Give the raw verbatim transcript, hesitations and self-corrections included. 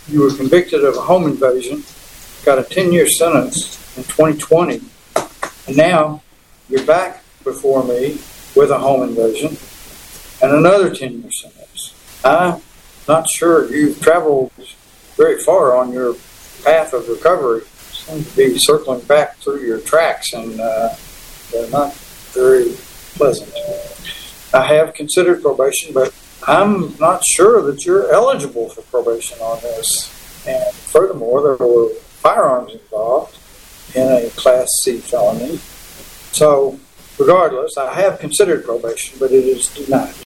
you were convicted of a home invasion, got a ten-year sentence in twenty twenty, and now you're back before me with a home invasion and another ten-year sentence. I'm not sure you've traveled very far on your path of recovery. You seem to be circling back through your tracks, and uh, they're not very pleasant. I have considered probation, but I'm not sure that you're eligible for probation on this. And furthermore, there were firearms involved in a Class C felony. So, regardless, I have considered probation, but it is denied.